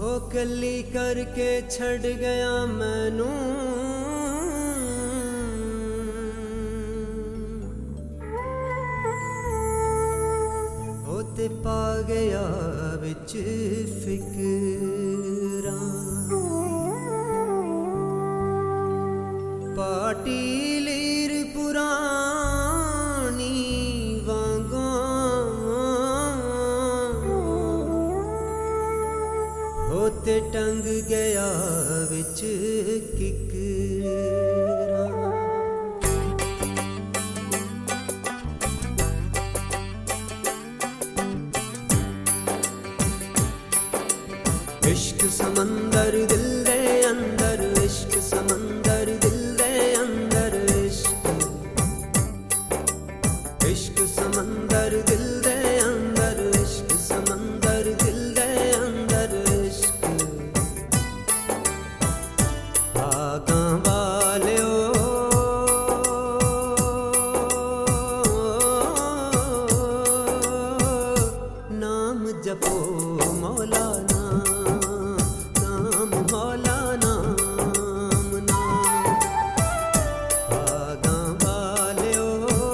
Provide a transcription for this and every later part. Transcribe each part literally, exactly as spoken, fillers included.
हो कली करके छड़ गया मैनू हो ते पा गया विच फिकरां पाटी लीर पुरानी होते टंग गया विच किकरा इश्क समंदर दिल दे अंदर इश्क समंदर दिल दे अंदर इश्क इश्क समंदर दिल दे अंदर इश्क समंदर दिल दे अंदर जपो मौलाना नाम मौलाना नाम आगा वालियो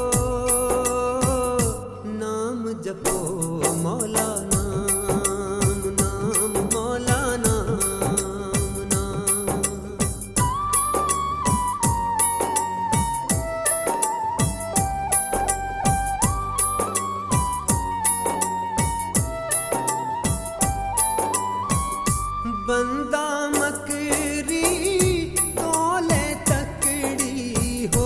नाम जपो मौलाना नाम मौलाना बंदा मकरी तोले तकड़ी हो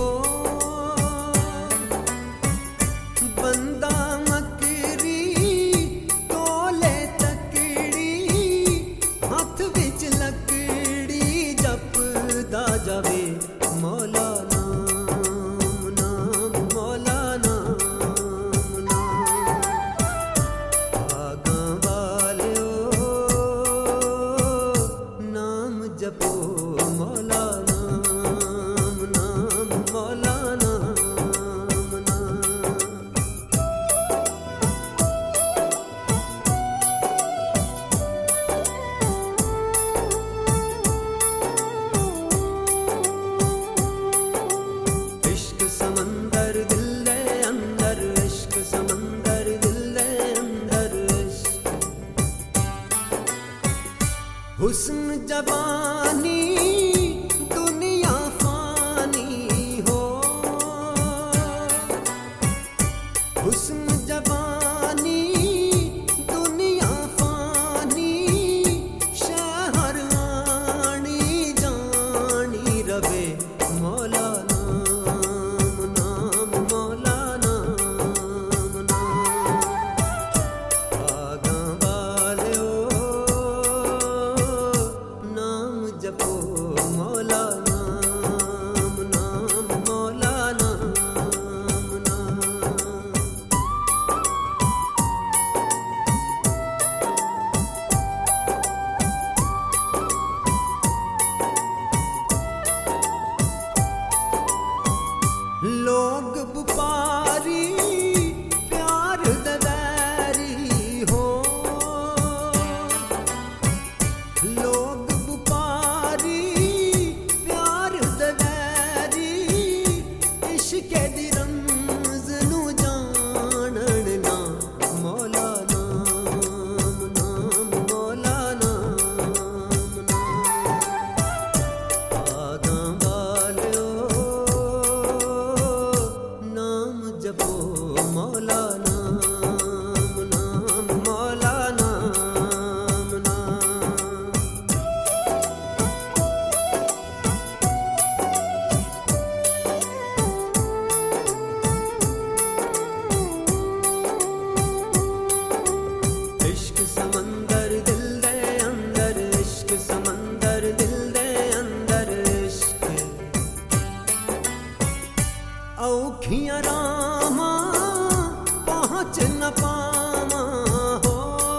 बंदा मकरी तोले तकड़ी हाथ विच लकड़ी जपदा जावे मौलाना नाम मौलाना जपो मौलाना नाम मौलाना इश्क समंदर दिल दे अंदर इश्क समंदर दिल दे अंदर इश्क हुस्न जवानी दुनिया फानी हो हुस्न जवानी दुनिया फानी शहर आनी जानी रवे मौलाना नाम मौलाना आगा वालियो जपो मौलाना नाम मौलाना लोग बुपारी प्यार ददैरी हो लोग इश्के दी रमज़ नू जानन ना मौलाना नाम मौलाना आगा वालियो नाम जपो मौलाना नाम मौलाना इश्क समंदर दिल दे अंदर इश्क समंदर दिल दे अंदर इश्क औखियां रामा पहुँच न पावा हो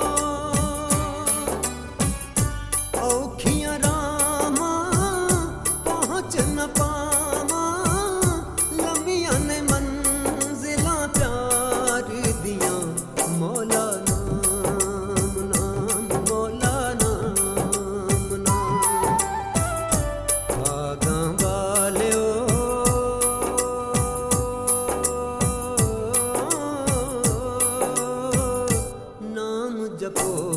औखियां रामा पहुँच न पावा लम्हियां ने मंजिला प्यार दियां मौलाना नाम मौलाना को